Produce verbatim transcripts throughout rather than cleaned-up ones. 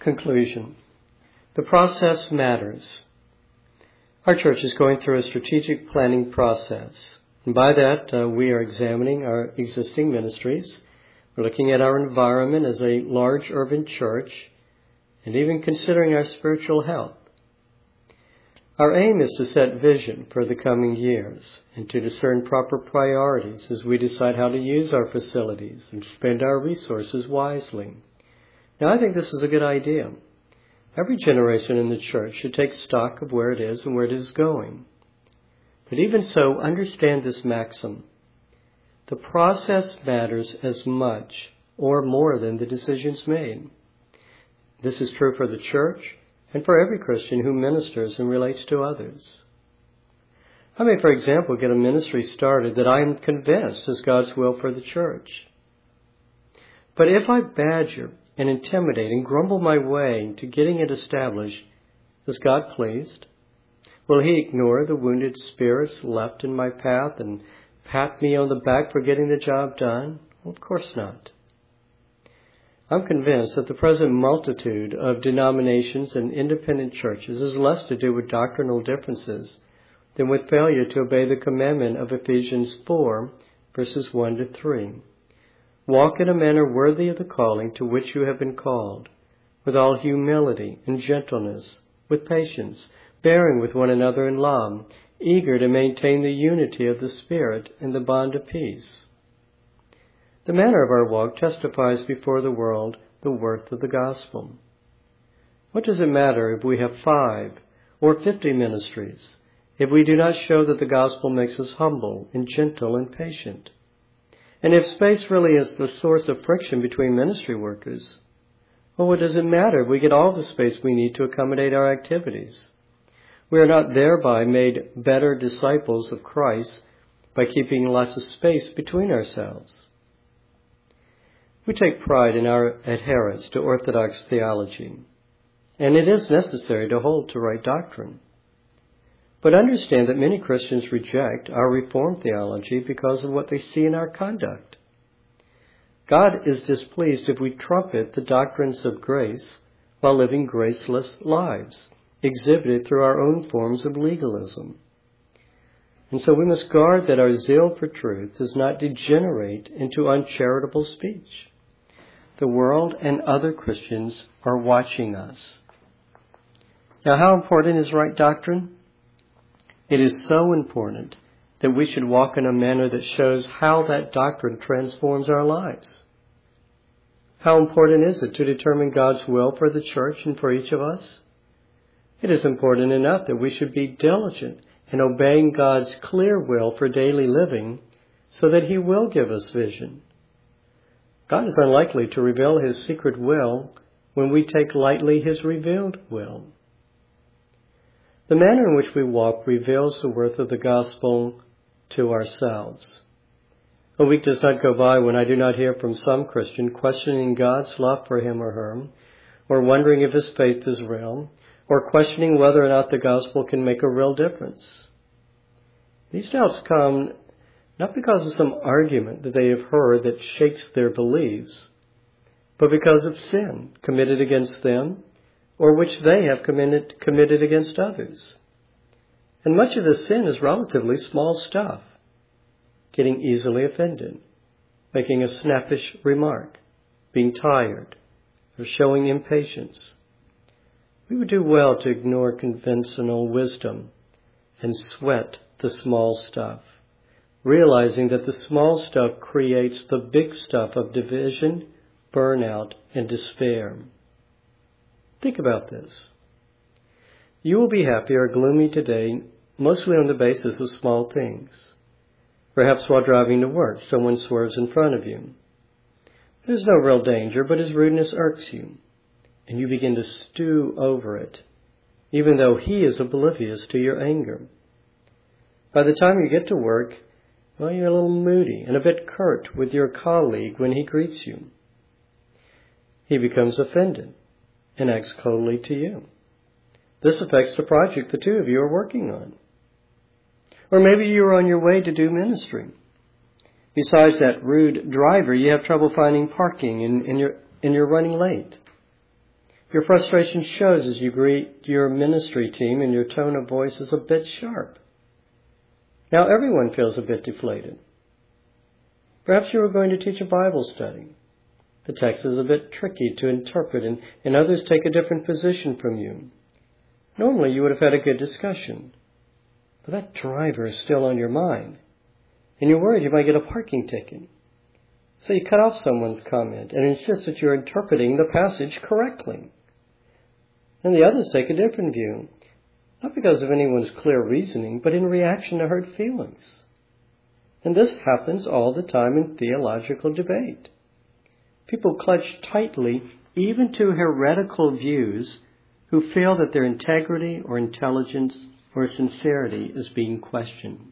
Conclusion. The process matters. Our church is going through a strategic planning process. And by that, uh, we are examining our existing ministries. We're looking at our environment as a large urban church and even considering our spiritual health. Our aim is to set vision for the coming years and to discern proper priorities as we decide how to use our facilities and spend our resources wisely. Now, I think this is a good idea. Every generation in the church should take stock of where it is and where it is going. But even so, understand this maxim. The process matters as much or more than the decisions made. This is true for the church and for every Christian who ministers and relates to others. I may, for example, get a ministry started that I am convinced is God's will for the church. But if I badger and intimidate and grumble my way to getting it established, is God pleased? Will he ignore the wounded spirits left in my path and pat me on the back for getting the job done? Well, of course not. I'm convinced that the present multitude of denominations and independent churches is less to do with doctrinal differences than with failure to obey the commandment of Ephesians four, verses one to three. Walk in a manner worthy of the calling to which you have been called, with all humility and gentleness, with patience, bearing with one another in love, eager to maintain the unity of the Spirit in the bond of peace. The manner of our walk testifies before the world the worth of the gospel. What does it matter if we have five or fifty ministries, if we do not show that the gospel makes us humble and gentle and patient? And if space really is the source of friction between ministry workers, well, what does it matter if we get all the space we need to accommodate our activities? We are not thereby made better disciples of Christ by keeping lots of space between ourselves. We take pride in our adherence to orthodox theology, and it is necessary to hold to right doctrine. But understand that many Christians reject our Reformed theology because of what they see in our conduct. God is displeased if we trumpet the doctrines of grace while living graceless lives, exhibited through our own forms of legalism. And so we must guard that our zeal for truth does not degenerate into uncharitable speech. The world and other Christians are watching us. Now, how important is right doctrine? It is so important that we should walk in a manner that shows how that doctrine transforms our lives. How important is it to determine God's will for the church and for each of us? It is important enough that we should be diligent in obeying God's clear will for daily living so that he will give us vision. God is unlikely to reveal his secret will when we take lightly his revealed will. The manner in which we walk reveals the worth of the gospel to ourselves. A week does not go by when I do not hear from some Christian questioning God's love for him or her, or wondering if his faith is real, or questioning whether or not the gospel can make a real difference. These doubts come not because of some argument that they have heard that shakes their beliefs, but because of sin committed against them or which they have committed, committed against others. And much of this sin is relatively small stuff. Getting easily offended, making a snappish remark, being tired, or showing impatience. We would do well to ignore conventional wisdom and sweat the small stuff, realizing that the small stuff creates the big stuff of division, burnout, and despair. Think about this. You will be happy or gloomy today mostly on the basis of small things. Perhaps while driving to work, someone swerves in front of you. There's no real danger, but his rudeness irks you, and you begin to stew over it, even though he is oblivious to your anger. By the time you get to work, well, you're a little moody and a bit curt with your colleague when he greets you. He becomes offended and acts coldly to you. This affects the project the two of you are working on. Or maybe you're on your way to do ministry. Besides that rude driver, you have trouble finding parking and, and, you're, and you're running late. Your frustration shows as you greet your ministry team and your tone of voice is a bit sharp. Now everyone feels a bit deflated. Perhaps you were going to teach a Bible study. The text is a bit tricky to interpret and, and others take a different position from you. Normally you would have had a good discussion. But that driver is still on your mind. And you're worried you might get a parking ticket. So you cut off someone's comment and insist that you're interpreting the passage correctly. And the others take a different view, not because of anyone's clear reasoning, but in reaction to hurt feelings. And this happens all the time in theological debate. People clutch tightly even to heretical views who feel that their integrity or intelligence or sincerity is being questioned.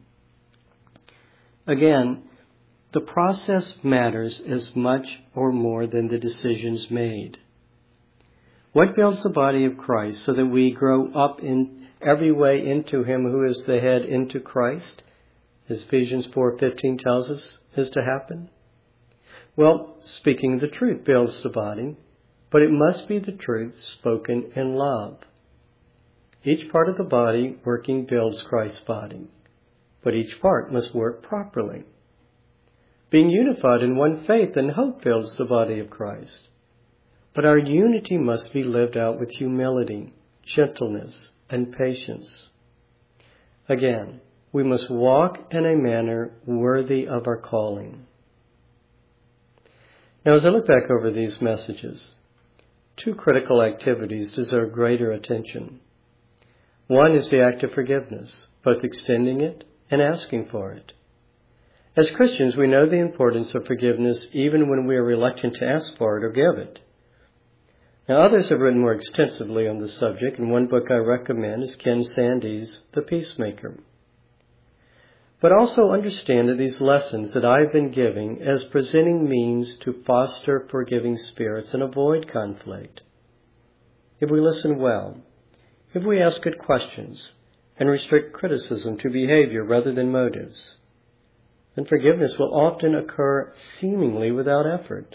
Again, the process matters as much or more than the decisions made. What builds the body of Christ so that we grow up in every way into Him who is the head, into Christ, as Ephesians four fifteen tells us is to happen? Well, speaking the truth builds the body, but it must be the truth spoken in love. Each part of the body working builds Christ's body, but each part must work properly. Being unified in one faith and hope builds the body of Christ. But our unity must be lived out with humility, gentleness, and patience. Again, we must walk in a manner worthy of our calling. Now, as I look back over these messages, two critical activities deserve greater attention. One is the act of forgiveness, both extending it and asking for it. As Christians, we know the importance of forgiveness even when we are reluctant to ask for it or give it. Now, others have written more extensively on this subject, and one book I recommend is Ken Sande's The Peacemaker. But also understand that these lessons that I've been giving as presenting means to foster forgiving spirits and avoid conflict. If we listen well, if we ask good questions and restrict criticism to behavior rather than motives, then forgiveness will often occur seemingly without effort.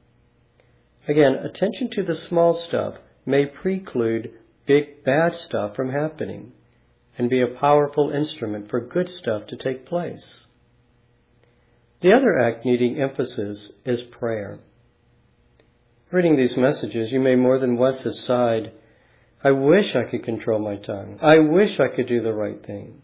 Again, attention to the small stuff may preclude big bad stuff from happening and be a powerful instrument for good stuff to take place. The other act needing emphasis is prayer. Reading these messages, you may more than once have sighed, I wish I could control my tongue. I wish I could do the right thing.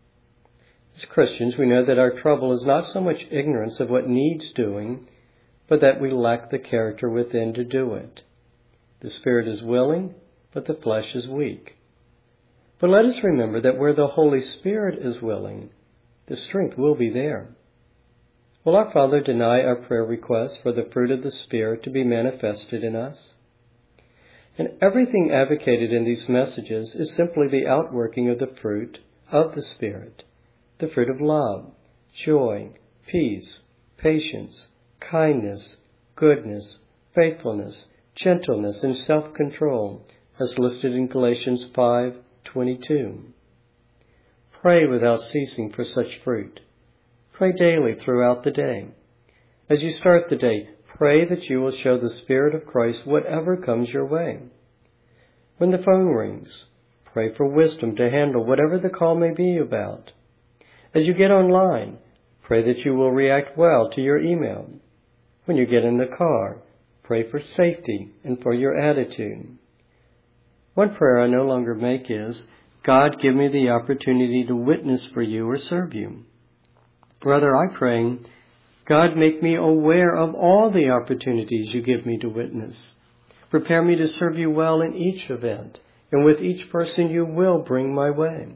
As Christians, we know that our trouble is not so much ignorance of what needs doing, but that we lack the character within to do it. The spirit is willing, but the flesh is weak. But let us remember that where the Holy Spirit is willing, the strength will be there. Will our Father deny our prayer requests for the fruit of the Spirit to be manifested in us? And everything advocated in these messages is simply the outworking of the fruit of the Spirit, the fruit of love, joy, peace, patience, kindness, goodness, faithfulness, gentleness, and self-control, as listed in Galatians five twenty-two. Pray without ceasing for such fruit. Pray daily throughout the day. As you start the day, pray that you will show the Spirit of Christ whatever comes your way. When the phone rings, pray for wisdom to handle whatever the call may be about. As you get online, pray that you will react well to your email. When you get in the car, pray for safety and for your attitude. One prayer I no longer make is, God, give me the opportunity to witness for you or serve you. Rather, I pray, God, make me aware of all the opportunities you give me to witness. Prepare me to serve you well in each event, and with each person you will bring my way.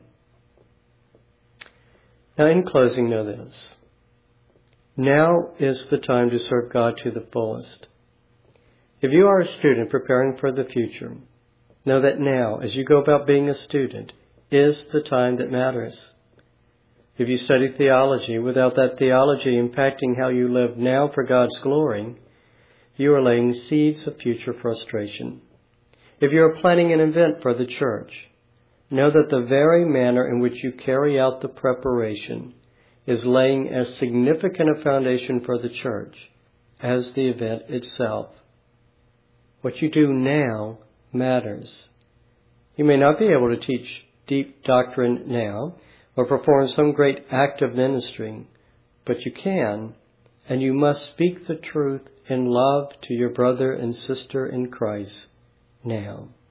Now, in closing, know this. Now is the time to serve God to the fullest. If you are a student preparing for the future, know that now, as you go about being a student, is the time that matters. If you study theology without that theology impacting how you live now for God's glory, you are laying seeds of future frustration. If you are planning an event for the church, know that the very manner in which you carry out the preparation is laying as significant a foundation for the church as the event itself. What you do now matters. You may not be able to teach deep doctrine now or perform some great act of ministry, but you can, and you must speak the truth in love to your brother and sister in Christ now.